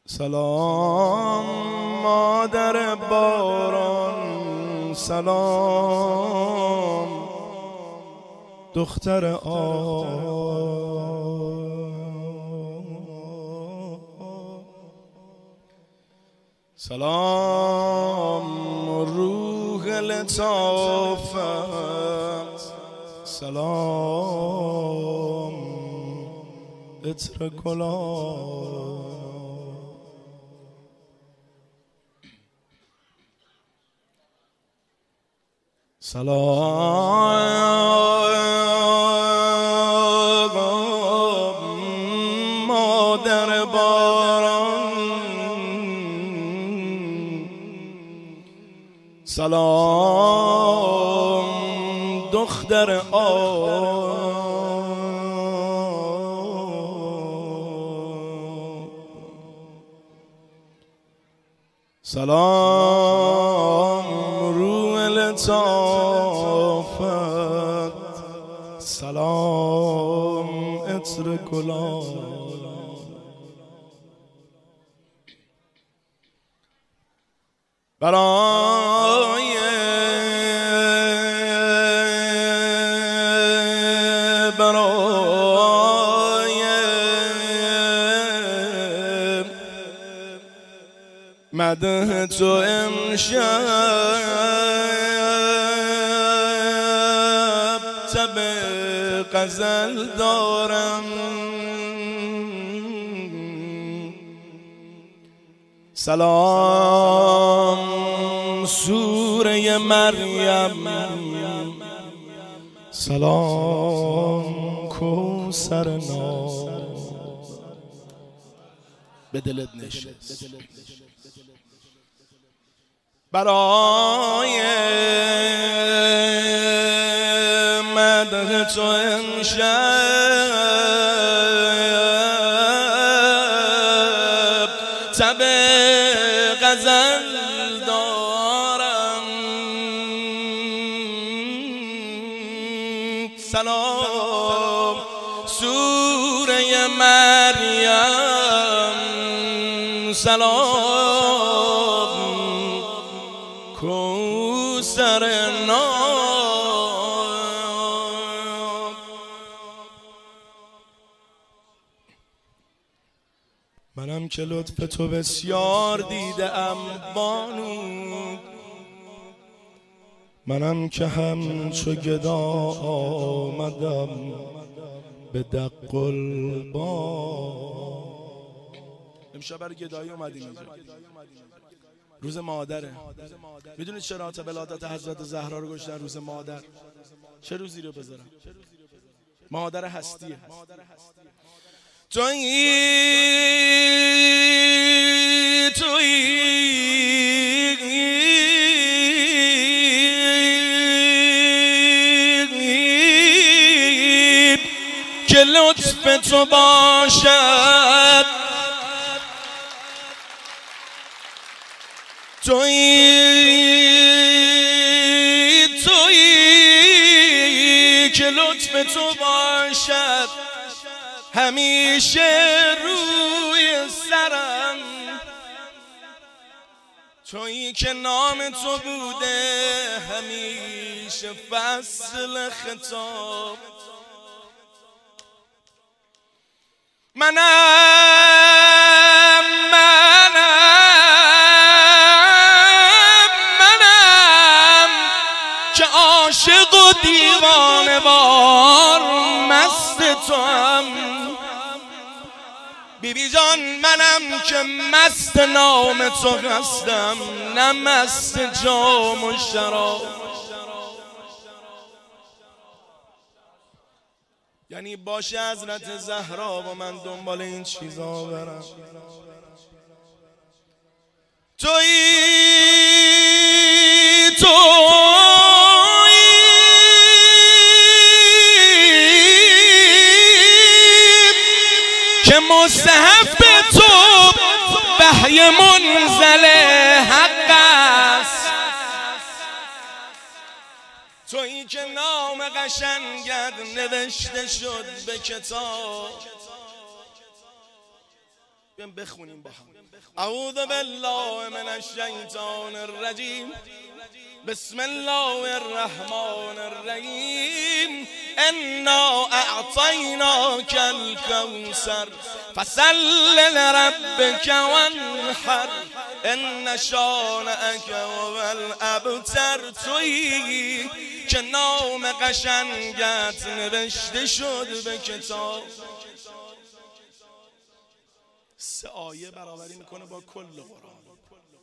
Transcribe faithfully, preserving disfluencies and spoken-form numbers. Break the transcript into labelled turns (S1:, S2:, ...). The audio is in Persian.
S1: سلام مادر باران، سلام دختر آب، سلام روح لطافت، سلام عطر گلاب. سلام مادر باران، سلام دختر آب، سلام روح لطافت، سلام عطر گلاب. برای برای مدح تو امشب تب غزل دارم، سلام سوره مریم، سلام کوثر ناب. به دلت نشست برای مدح تو امشب تب غزل دارم، سلام سوره مریم، سلام کوثر ناب. منم که لطف تو بسیار دیدم بانو، منم که همچو گدا آمدم به دق الباب. امشب برای گدایی اومدیم اینجا، روز مادره. میدونید چرا عاطب ولادت حضرت زهرا رو گذاشتن روز مادر؟ چه روزی رو بذارن؟ مادر هستیه. تویی تویی که لطف تو باشد، تویی تویی که لطف تو باشد همیشه روی سرم، تویی که نام تو بوده همیشه فصل خطاب. منم منم منم که عاشق و دیوانه وار مست توام، بیبی جان منم که مست نام تو هستم، نه مست جام و شراب. یعنی باشه حضرت زهرا و من دنبال این چیزا برم. تویی تویی که مصحف تو وحی منزل حق است، تویی که نام قشنگت نوشته شد به کتاب. بیایم بخونیم با هم. اعوذ بالله من الشیطان الرجیم، بسم الله الرحمن الرحیم. انا اعطیناک الکوثر فصل لربک وانحر ان شانئک هو الابتر. تویی که نام قشنگت نوشته شد به کتاب. سه آیه برابری میکنه با کل قرآن.